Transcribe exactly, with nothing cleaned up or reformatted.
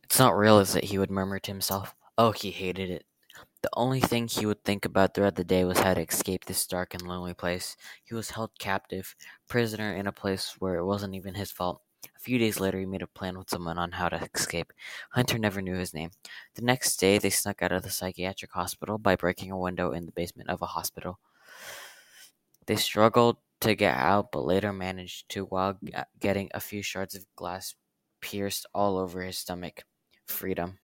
It's not real, is it? He would murmur to himself. Oh, he hated it. The only thing he would think about throughout the day was how to escape this dark and lonely place. He was held captive, prisoner in a place where it wasn't even his fault. A few days later, he made a plan with someone on how to escape. Hunter never knew his name. The next day, they snuck out of the psychiatric hospital by breaking a window in the basement of a hospital. They struggled to get out, but later managed to while getting a few shards of glass pierced all over his stomach. Freedom.